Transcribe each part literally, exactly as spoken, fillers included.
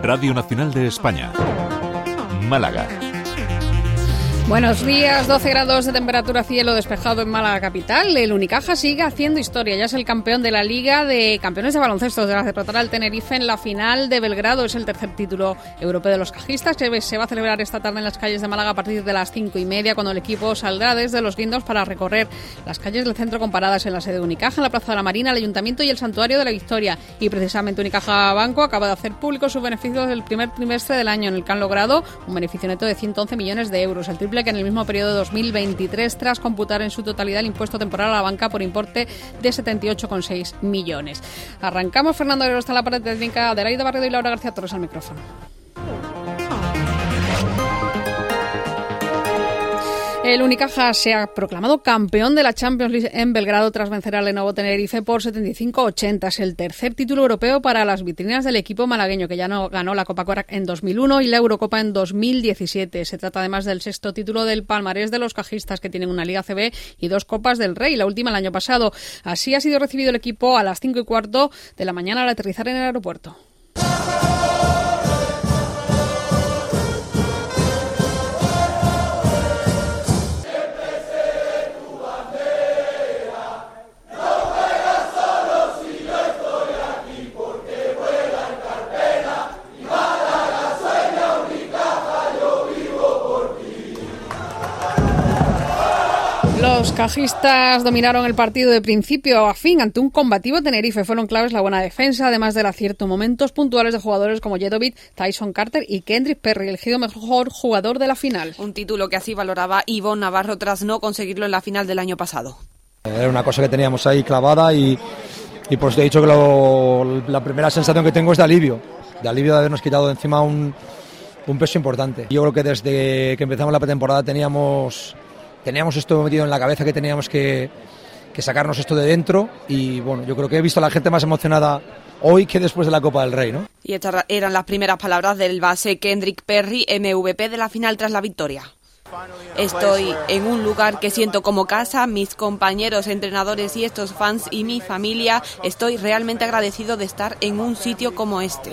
Radio Nacional de España, Málaga. Buenos días, doce grados de temperatura, cielo despejado en Málaga capital. El Unicaja sigue haciendo historia, ya es el campeón de la Liga de Campeones de Baloncesto tras derrotar al Tenerife en la final de Belgrado. Es el tercer título europeo de los cajistas que se va a celebrar esta tarde en las calles de Málaga a partir de las cinco y media, cuando el equipo saldrá desde Los Guindos para recorrer las calles del centro con paradas en la sede de Unicaja, en la Plaza de la Marina, el Ayuntamiento y el Santuario de la Victoria. Y precisamente Unicaja Banco acaba de hacer público sus beneficios del primer trimestre del año, en el que han logrado un beneficio neto de ciento once millones de euros, el triple que en el mismo periodo de dos mil veintitrés, tras computar en su totalidad el impuesto temporal a la banca por importe de setenta y ocho coma seis millones. Arrancamos. Fernando Guerrero está en la parte técnica, Adelaida Barredo y Laura García Torres al micrófono. El Unicaja se ha proclamado campeón de la Champions League en Belgrado tras vencer al Lenovo Tenerife por setenta y cinco a ochenta. Es el tercer título europeo para las vitrinas del equipo malagueño, que ya no ganó la Copa Korak en dos mil uno y la Eurocopa en dos mil diecisiete. Se trata además del sexto título del palmarés de los cajistas, que tienen una Liga C B y dos Copas del Rey, la última el año pasado. Así ha sido recibido el equipo a las cinco y cuarto de la mañana al aterrizar en el aeropuerto. Los cajistas dominaron el partido de principio a fin ante un combativo Tenerife. Fueron claves la buena defensa, además del acierto en momentos puntuales de jugadores como Jedovic, Tyson Carter y Kendrick Perry, elegido mejor jugador de la final. Un título que así valoraba Ivonne Navarro tras no conseguirlo en la final del año pasado. Era una cosa que teníamos ahí clavada y, y pues te he dicho que lo, la primera sensación que tengo es de alivio, de alivio de habernos quitado de encima un, un peso importante. Yo creo que desde que empezamos la pretemporada teníamos... Teníamos esto metido en la cabeza, que teníamos que, que sacarnos esto de dentro, y bueno, yo creo que he visto a la gente más emocionada hoy que después de la Copa del Rey, ¿no? Y estas eran las primeras palabras del base Kendrick Perry, M V P de la final tras la victoria. Estoy en un lugar que siento como casa, mis compañeros, entrenadores y estos fans y mi familia. Estoy realmente agradecido de estar en un sitio como este.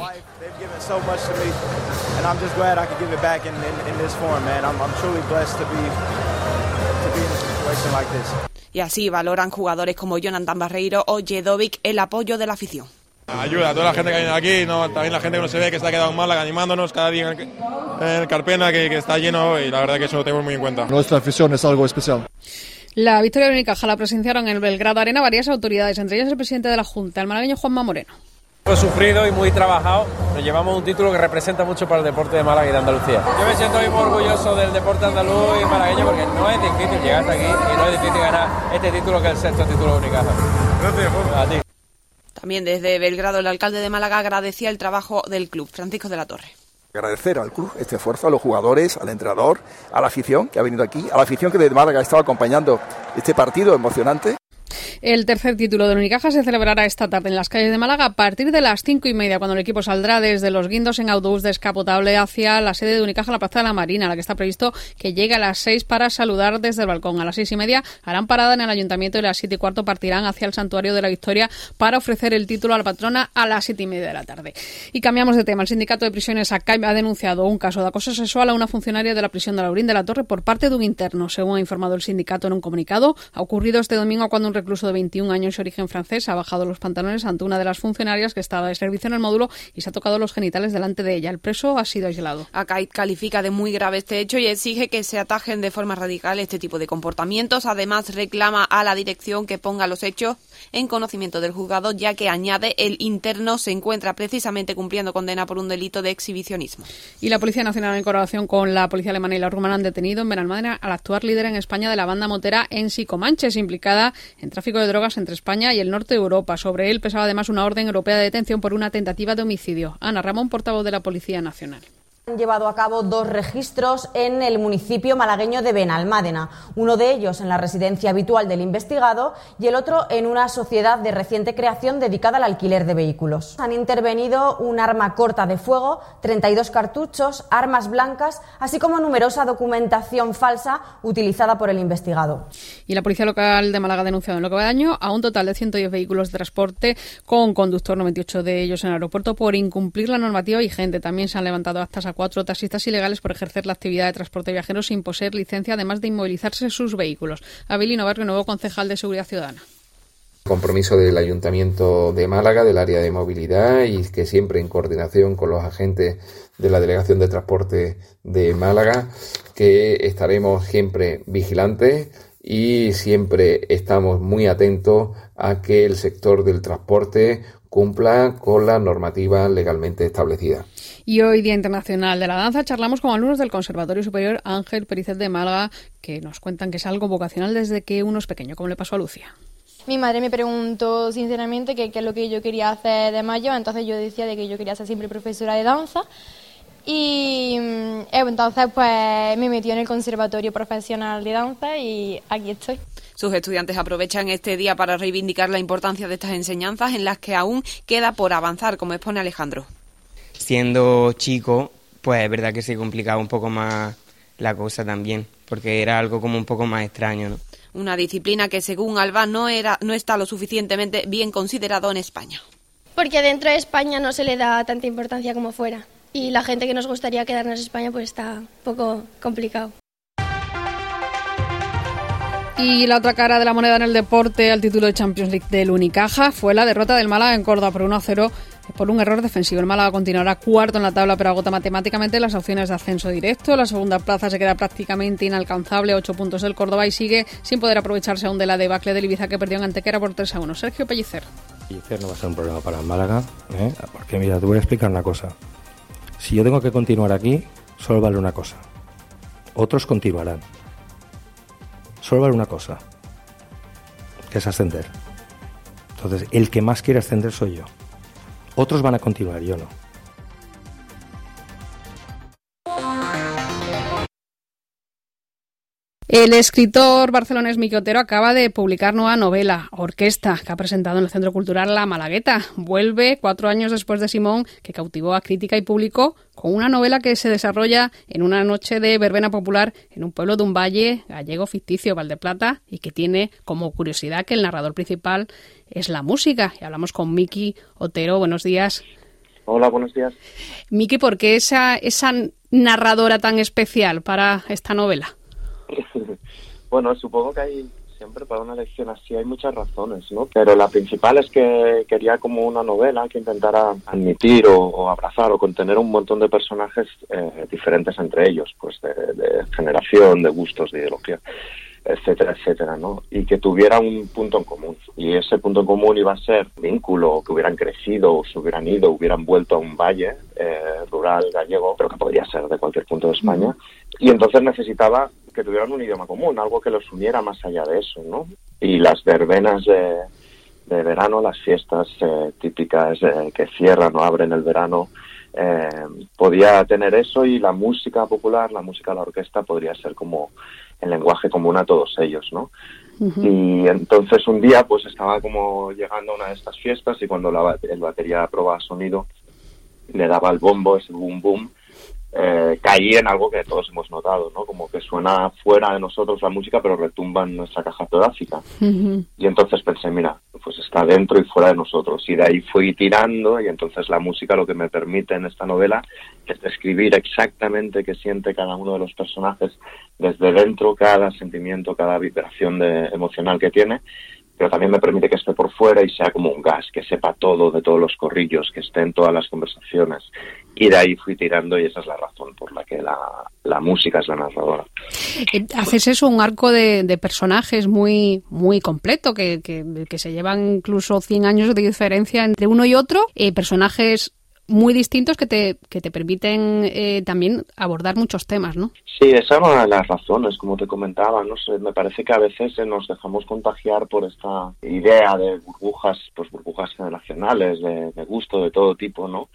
Y así valoran jugadores como Jonathan Barreiro o Jedovic el apoyo de la afición. Ayuda a toda la gente que viene aquí, ¿no? También la gente que no se ve, que está quedado en Málaga animándonos cada día en el Carpena, que, que está lleno, y la verdad que eso lo tenemos muy en cuenta. Nuestra afición es algo especial. La victoria de Unicaja la presenciaron en el Belgrado Arena varias autoridades, entre ellas el presidente de la Junta, el malagueño Juanma Moreno. Muy sufrido y muy trabajado, nos llevamos un título que representa mucho para el deporte de Málaga y de Andalucía. Yo me siento muy orgulloso del deporte andaluz y malagueño, porque no es difícil llegar hasta aquí y no es difícil ganar este título, que es el sexto título de Unicaja. Gracias, Juan. A ti. También desde Belgrado el alcalde de Málaga agradecía el trabajo del club, Francisco de la Torre. Agradecer al club este esfuerzo, a los jugadores, al entrenador, a la afición que ha venido aquí, a la afición que desde Málaga ha estado acompañando este partido emocionante. El tercer título de Unicaja se celebrará esta tarde en las calles de Málaga a partir de las cinco y media, cuando el equipo saldrá desde Los Guindos en autobús descapotable hacia la sede de Unicaja, la Plaza de la Marina, a la que está previsto que llegue a las seis para saludar desde el balcón. A las seis y media harán parada en el Ayuntamiento y a las siete y cuarto partirán hacia el Santuario de la Victoria para ofrecer el título a la patrona a las siete y media de la tarde. Y cambiamos de tema. El sindicato de prisiones ACAIM ha denunciado un caso de acoso sexual a una funcionaria de la prisión de Laurín de la Torre por parte de un interno. Según ha informado el sindicato en un comunicado, ha ocurrido este domingo cuando un recluso de veintiún años de origen francés ha bajado los pantalones ante una de las funcionarias que estaba de servicio en el módulo y se ha tocado los genitales delante de ella. El preso ha sido aislado. ACAIM califica de muy grave este hecho y exige que se atajen de forma radical este tipo de comportamientos. Además, reclama a la dirección que ponga los hechos en conocimiento del juzgado, ya que, añade, el interno se encuentra precisamente cumpliendo condena por un delito de exhibicionismo. Y la Policía Nacional, en colaboración con la Policía Alemana y la Rumana, han detenido en Benalmádena al actual líder en España de la banda motera Ensi Comanches, implicada en tráfico de drogas entre España y el norte de Europa. Sobre él pesaba además una orden europea de detención por una tentativa de homicidio. Ana Ramón, portavoz de la Policía Nacional. Han llevado a cabo dos registros en el municipio malagueño de Benalmádena, uno de ellos en la residencia habitual del investigado y el otro en una sociedad de reciente creación dedicada al alquiler de vehículos. Han intervenido un arma corta de fuego, treinta y dos cartuchos, armas blancas, así como numerosa documentación falsa utilizada por el investigado. Y la Policía Local de Málaga ha denunciado en lo que va de año a un total de ciento diez vehículos de transporte con conductor, noventa y ocho de ellos en el aeropuerto, por incumplir la normativa vigente. También se han levantado actas a cuatro taxistas ilegales por ejercer la actividad de transporte de viajeros sin poseer licencia, además de inmovilizarse sus vehículos. Abilino Barrio, nuevo concejal de Seguridad Ciudadana. Compromiso del Ayuntamiento de Málaga, del área de movilidad, y que siempre en coordinación con los agentes de la Delegación de Transporte de Málaga, que estaremos siempre vigilantes y siempre estamos muy atentos a que el sector del transporte cumpla con la normativa legalmente establecida. Y hoy, Día Internacional de la Danza, charlamos con alumnos del Conservatorio Superior Ángel Pericet de Málaga, que nos cuentan que es algo vocacional desde que uno es pequeño, como le pasó a Lucía. Mi madre me preguntó sinceramente qué es lo que yo quería hacer de mayor, entonces yo decía de que yo quería ser siempre profesora de danza y eh, entonces pues me metí en el Conservatorio Profesional de Danza y aquí estoy. Sus estudiantes aprovechan este día para reivindicar la importancia de estas enseñanzas en las que aún queda por avanzar, como expone Alejandro. Siendo chico, pues es verdad que se complicaba un poco más la cosa también, porque era algo como un poco más extraño, ¿no? Una disciplina que, según Alba, no era, no está lo suficientemente bien considerado en España. Porque dentro de España no se le da tanta importancia como fuera. Y la gente que nos gustaría quedarnos en España pues está un poco complicado. Y la otra cara de la moneda en el deporte al título de Champions League del Unicaja fue la derrota del Málaga en Córdoba por uno a cero por un error defensivo. El Málaga continuará cuarto en la tabla, pero agota matemáticamente las opciones de ascenso directo. La segunda plaza se queda prácticamente inalcanzable, ocho puntos del Córdoba, y sigue sin poder aprovecharse aún de la debacle del Ibiza, que perdió en Antequera por tres a uno. Sergio Pellicer. Pellicer no va a ser un problema para el Málaga, ¿eh? Porque mira, te voy a explicar una cosa. Si yo tengo que continuar aquí, solo vale una cosa. Otros continuarán. Solo vale una cosa, que es ascender. Entonces, el que más quiere ascender soy yo. Otros van a continuar, yo no. El escritor barcelonés Miqui Otero acaba de publicar nueva novela, Orquesta, que ha presentado en el Centro Cultural La Malagueta. Vuelve cuatro años después de Simón, que cautivó a crítica y público, con una novela que se desarrolla en una noche de verbena popular en un pueblo de un valle gallego ficticio, Valdeplata, y que tiene como curiosidad que el narrador principal es la música. Y hablamos con Miqui Otero. Buenos días. Hola, buenos días. Miqui, ¿por qué esa, esa narradora tan especial para esta novela? Bueno, supongo que hay siempre para una lección así hay muchas razones, ¿no? Pero la principal es que quería como una novela que intentara admitir o, o abrazar o contener un montón de personajes eh, diferentes entre ellos, pues de, de generación, de gustos, de ideología, etcétera, etcétera, ¿no? Y que tuviera un punto en común. Y ese punto en común iba a ser vínculo, que hubieran crecido, o se hubieran ido, hubieran vuelto a un valle eh, rural gallego, pero que podría ser de cualquier punto de España. Uh-huh. Y entonces necesitaba que tuvieran un idioma común, algo que los uniera más allá de eso, ¿no? Y las verbenas de, de verano, las fiestas eh, típicas eh, que cierran o abren el verano, eh, podía tener eso, y la música popular, la música de la orquesta podría ser como el lenguaje común a todos ellos, ¿no? Uh-huh. Y entonces un día pues estaba como llegando a una de estas fiestas, y cuando la, el batería probaba sonido, le daba el bombo, ese boom boom, eh, caí en algo que todos hemos notado, ¿no? Como que suena fuera de nosotros la música, pero retumba en nuestra caja torácica. Uh-huh. Y entonces pensé, mira, pues está dentro y fuera de nosotros. Y de ahí fui tirando, y entonces la música lo que me permite en esta novela es describir exactamente qué siente cada uno de los personajes desde dentro, cada sentimiento, cada vibración de, emocional que tiene, pero también me permite que esté por fuera y sea como un gas, que sepa todo de todos los corrillos, que esté en todas las conversaciones. Y de ahí fui tirando, y esa es la razón por la que la, la música es la narradora. Haces eso, un arco de, de personajes muy muy completo, que, que, que se llevan incluso cien años de diferencia entre uno y otro, eh, personajes muy distintos que te que te permiten eh, también abordar muchos temas, ¿no? Sí, esa es una de las razones, como te comentaba, no sé, me parece que a veces nos dejamos contagiar por esta idea de burbujas, pues burbujas generacionales, de, de gusto de todo tipo, ¿no?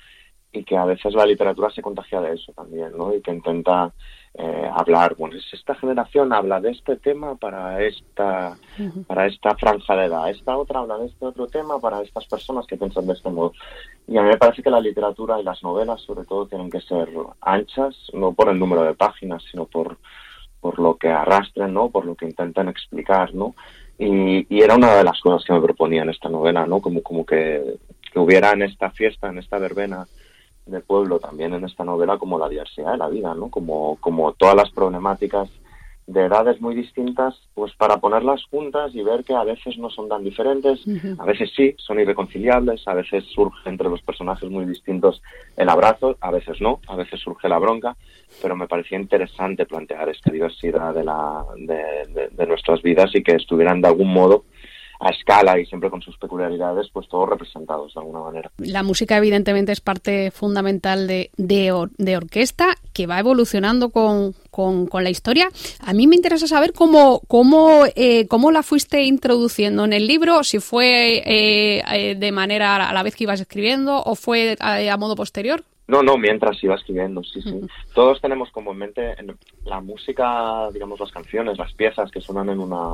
y que a veces la literatura se contagia de eso también, ¿no? Y que intenta eh, hablar, bueno, esta generación habla de este tema para esta uh-huh. para esta franja de edad, esta otra habla de este otro tema para estas personas que piensan de este modo. Y a mí me parece que la literatura y las novelas, sobre todo, tienen que ser anchas, no por el número de páginas, sino por por lo que arrastren, ¿no? Por lo que intentan explicar, ¿no? Y, y era una de las cosas que me proponía en esta novela, ¿no? Como, como que, que hubiera en esta fiesta, en esta verbena de pueblo, también en esta novela, como la diversidad de la vida, ¿no? Como, como todas las problemáticas de edades muy distintas, pues para ponerlas juntas y ver que a veces no son tan diferentes, uh-huh. a veces sí, son irreconciliables, a veces surge entre los personajes muy distintos el abrazo, a veces no, a veces surge la bronca, pero me parecía interesante plantear esta diversidad de, la, de, de, de nuestras vidas y que estuvieran de algún modo a escala y siempre con sus peculiaridades, pues todos representados de alguna manera. La música evidentemente es parte fundamental de, de, or, de orquesta, que va evolucionando con, con, con la historia. A mí me interesa saber cómo, cómo, eh, cómo la fuiste introduciendo en el libro, si fue eh, eh, de manera a la vez que ibas escribiendo o fue a, a modo posterior. No, no, mientras iba escribiendo, sí, sí. Uh-huh. Todos tenemos como en mente en la música, digamos, las canciones, las piezas que suenan en una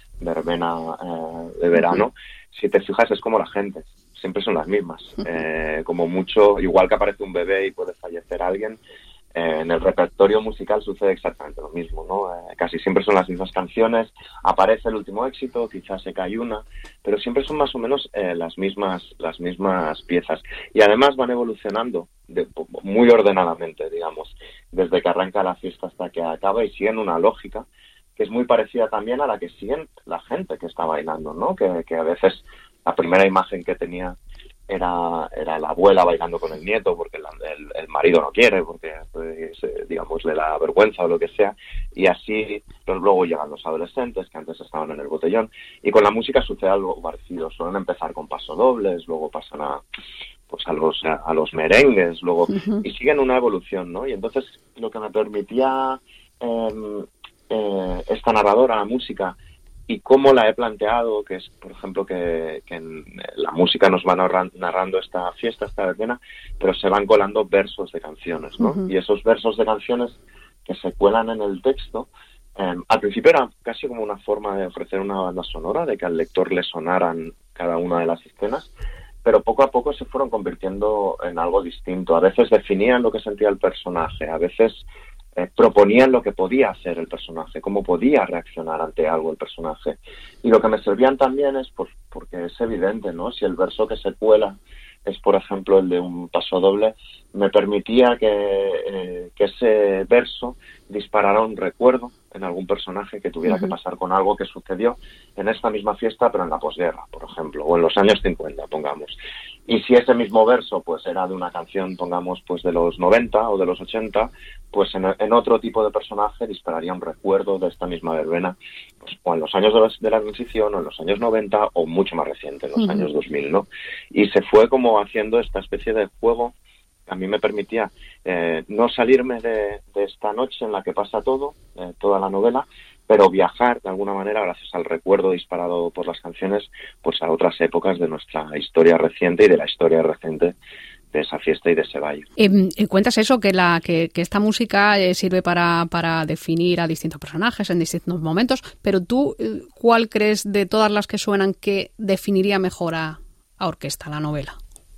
verbena eh, de verano, uh-huh. si te fijas es como la gente, siempre son las mismas, uh-huh. eh, como mucho, igual que aparece un bebé y puede fallecer alguien, eh, en el repertorio musical sucede exactamente lo mismo, ¿no? Eh, casi siempre son las mismas canciones, aparece el último éxito, quizás se cae una, pero siempre son más o menos eh, las mismas las mismas piezas, y además van evolucionando de, muy ordenadamente, digamos, desde que arranca la fiesta hasta que acaba, y siguen una lógica que es muy parecida también a la que siguen la gente que está bailando, ¿no? Que, que a veces la primera imagen que tenía era era la abuela bailando con el nieto porque el, el, el marido no quiere, porque pues, digamos de la vergüenza o lo que sea, y así pues, luego llegan los adolescentes que antes estaban en el botellón, y con la música sucede algo parecido, suelen empezar con pasodobles, luego pasan a pues a los a los merengues, luego uh-huh. y siguen una evolución, ¿no? Y entonces lo que me permitía eh, Eh, esta narradora, la música, y cómo la he planteado, que es, por ejemplo, que, que en la música nos va narrando, narrando esta fiesta, esta verbena, pero se van colando versos de canciones, ¿no? Uh-huh. Y esos versos de canciones que se cuelan en el texto, eh, al principio era casi como una forma de ofrecer una banda sonora, de que al lector le sonaran cada una de las escenas, pero poco a poco se fueron convirtiendo en algo distinto. A veces definían lo que sentía el personaje, a veces Eh, proponían lo que podía hacer el personaje, cómo podía reaccionar ante algo el personaje. Y lo que me servían también es por, porque es evidente, ¿no? Si el verso que se cuela es, por ejemplo, el de un pasodoble, me permitía que, eh, que ese verso disparara un recuerdo en algún personaje que tuviera uh-huh. que pasar con algo que sucedió en esta misma fiesta, pero en la posguerra, por ejemplo, o en los años cincuenta, pongamos. Y si ese mismo verso pues era de una canción, pongamos, pues de los noventa o de los ochenta, pues en, en otro tipo de personaje dispararía un recuerdo de esta misma verbena, pues, o en los años de la, de la transición, o en los años noventa, o mucho más reciente, en los uh-huh. años dos mil, ¿no? Y se fue como haciendo esta especie de juego que a mí me permitía eh, no salirme de, de esta noche en la que pasa todo, eh, toda la novela, pero viajar de alguna manera, gracias al recuerdo disparado por las canciones, pues a otras épocas de nuestra historia reciente y de la historia reciente de esa fiesta y de ese baile. Eh, cuentas eso, que la que, que esta música eh, sirve para, para definir a distintos personajes en distintos momentos, pero tú, eh, ¿cuál crees de todas las que suenan que definiría mejor a, a orquesta, la novela?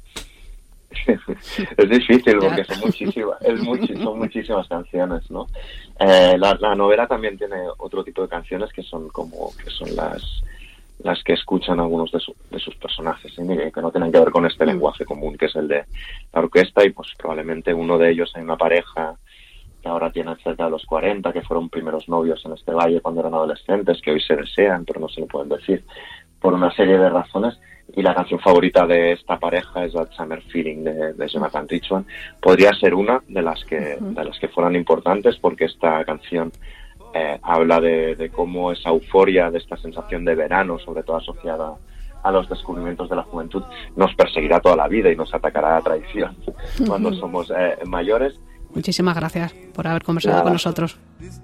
Es difícil porque son muchísimas, es muchi, son muchísimas canciones, ¿no? Eh, la, la novela también tiene otro tipo de canciones que son como que son las las que escuchan algunos de, su, de sus personajes, ¿sí? Que no tienen que ver con este lenguaje común que es el de la orquesta, y pues probablemente uno de ellos hay una pareja que ahora tienen cerca de los cuarenta, que fueron primeros novios en este valle cuando eran adolescentes, que hoy se desean pero no se lo pueden decir por una serie de razones. Y la canción favorita de esta pareja es That Summer Feeling de, de Jonathan Richman. Podría ser una de las que uh-huh. de las que fueran importantes, porque esta canción eh, habla de, de cómo esa euforia, de esta sensación de verano, sobre todo asociada a los descubrimientos de la juventud, nos perseguirá toda la vida y nos atacará a traición uh-huh. cuando somos eh, mayores. Muchísimas gracias por haber conversado Nada. con nosotros.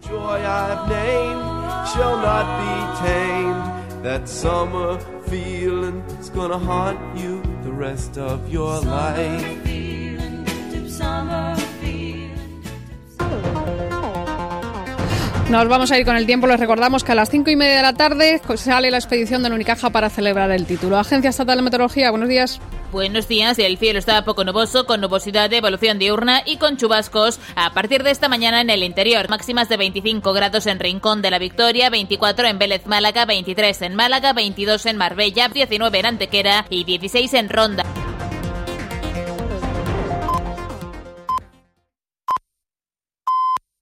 That summer feeling is gonna haunt you the rest of your life. Nos vamos a ir con el tiempo. Les recordamos que a las cinco y media de la tarde sale la expedición del Unicaja para celebrar el título. Agencia Estatal de Meteorología, buenos días. Buenos días, el cielo está poco nuboso, con nubosidad de evolución diurna y con chubascos a partir de esta mañana en el interior. Máximas de veinticinco grados en Rincón de la Victoria, veinticuatro en Vélez Málaga, veintitrés en Málaga, veintidós en Marbella, diecinueve en Antequera y dieciséis en Ronda.